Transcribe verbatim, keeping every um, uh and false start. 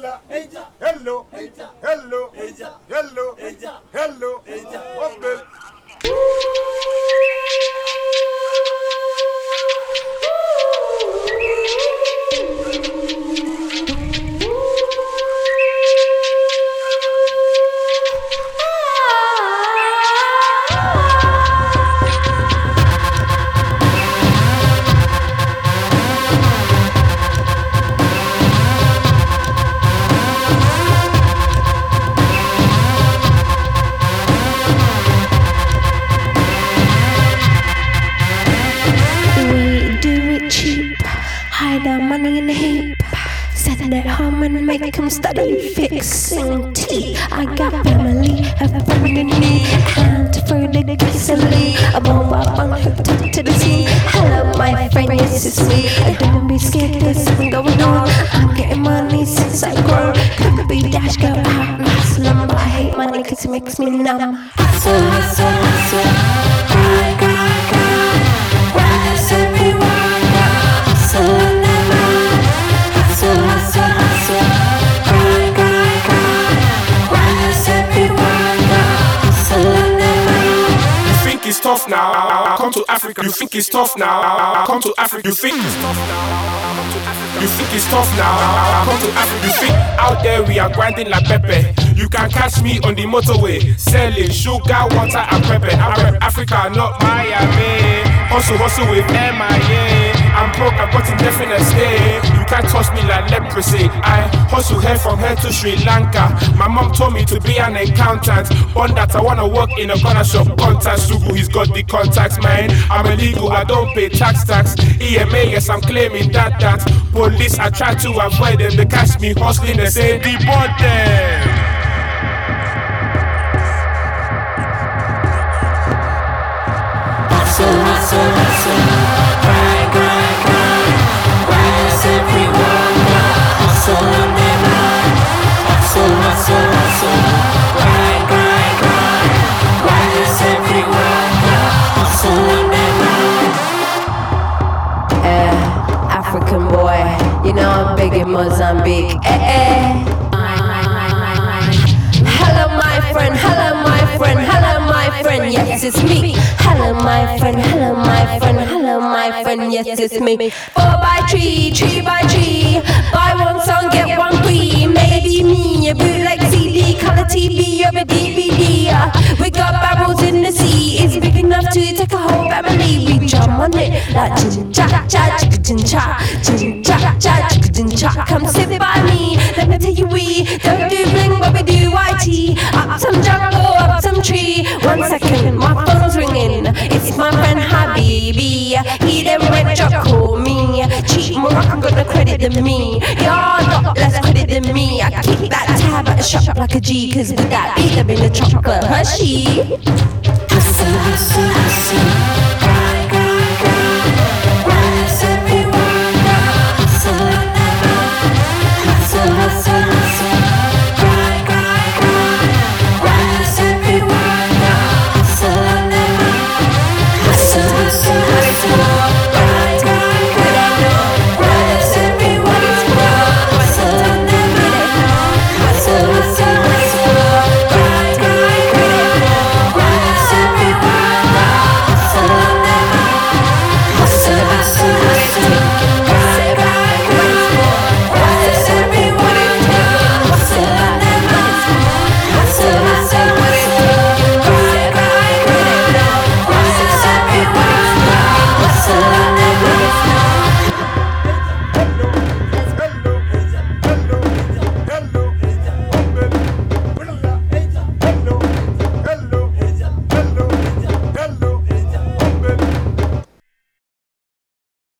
Ella, hello, hello, hello, hello, Open. Hide our money in a heap. Send it home and make them study fixing tea. I got family, have a friend in me. Can't throw the gasoline. I'm on my bunk, hooked up to the sea. Hello, my friend, yes, it's me. Don't be scared, there's something going on. I'm getting money since I grow. Could be dash, go out and hustle. But I hate money cause it makes me numb. Hustle, hustle, hustle. Grind, grind, grind. Rise everyone. Hustle. It's tough now, come to Africa. You think it's tough now, come to Africa. You think it's tough now, come to Africa. You think it's tough now, come to Africa. You think out there we are grinding like Pepe. You can catch me on the motorway, selling sugar, water and pepper. I rep Africa, not Miami. Hustle, hustle with M I A. I'm broke, I've got indefinite stay. You can't touch me like leprosy. I hustle here from here to Sri Lanka. My mom told me to be an accountant. On that I wanna work in a corner shop. Contact Sugu, he's got the contacts, man. I'm illegal, I don't pay tax tax. E M A, yes, I'm claiming that that. Police, I try to avoid them. They catch me hustling, they say deport them. Hustle, hustle, hustle. Grind, grind, grind. Rise everyone. Hustle on their mind. Hustle, hustle, hustle. Grind, grind, grind. Rise everyone. Hustle on their mind. Eh, African boy. You know I'm big in Mozambique. Eh, eh. Hello, my friend. Hello, my friend. Hello, my friend. Yes, it's me. Hello, my friend. Hello, my friend. Hello, my friend. Yes, it's me. Four by three, three by three. Buy one song, get one free. Maybe me, a bootleg C D, color T V, or a D V D. Uh, we got barrels in the sea. It's big enough to take a whole family. We jump on it like chin cha cha, chin cha, chin cha cha, chin cha. Come sit by me. Let me tell you, we don't do bling, but we do I T. Up some jungle, up some tree. One second, my phone's ringing. It's my friend Habibi. He then went to call me. Cheat more, I'm gonna credit than me. You're not less credit than me. I keep that tab at the shop like a G. Cause with that beat, I've been a chocolate Hershey. Hustle, hustle, hustle.